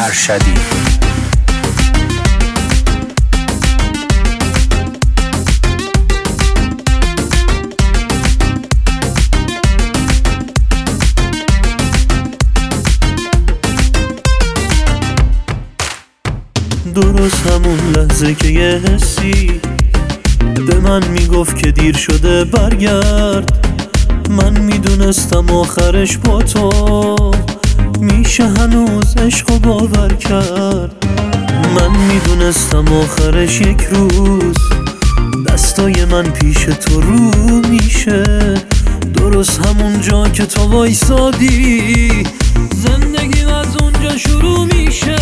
ارشدی. درست همون لحظه که یه حسی به من میگفت که دیر شده برگرد، من میدونستم آخرش با تو میشه هنوز عشقو باور کرد. من میدونستم آخرش یک روز دستای من پیش تو رو میشه، درست همون جا که تو وایسادی زندگیم از اونجا شروع میشه.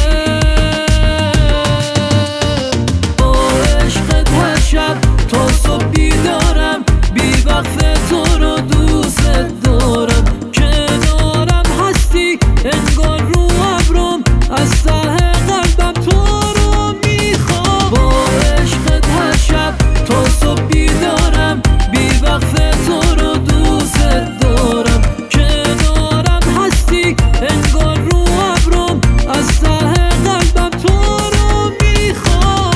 شب تا صبح بیدارم، بی وقت تو رو دوست دارم، کنارم هستی انگار رو ابرم، از ته قلبم تو رو میخوام. با عشقت هر شب تا صبح بیدارم، بی وقت تو رو دوست دارم، کنارم هستی انگار رو ابرم، از ته قلبم تو رو میخوام.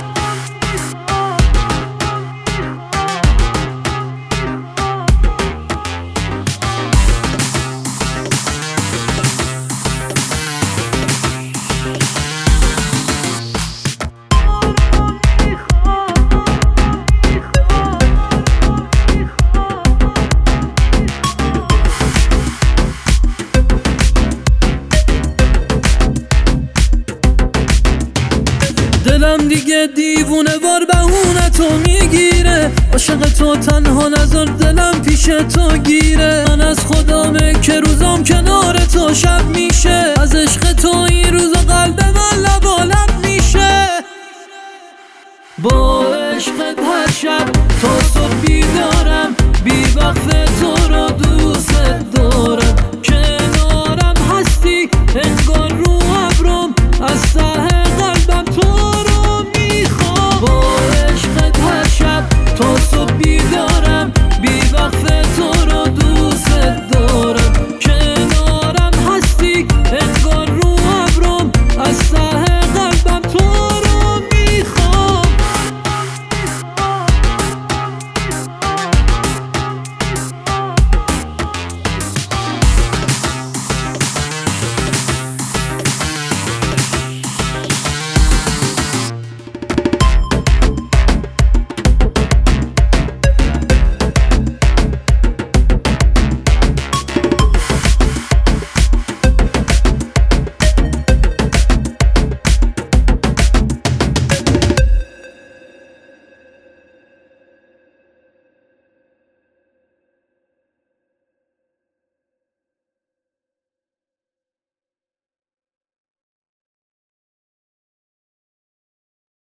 دلم دیگه دیوونه وار بهونه تو میگیره، عاشق تو تنها نذار دلم پیش تو گیره. من از خدامه که روزام کنار تو شب میشه، از عشق تو این روزا قلب من لبالب میشه. با عشقت هر شب تا صبح بیدارم، بی وقت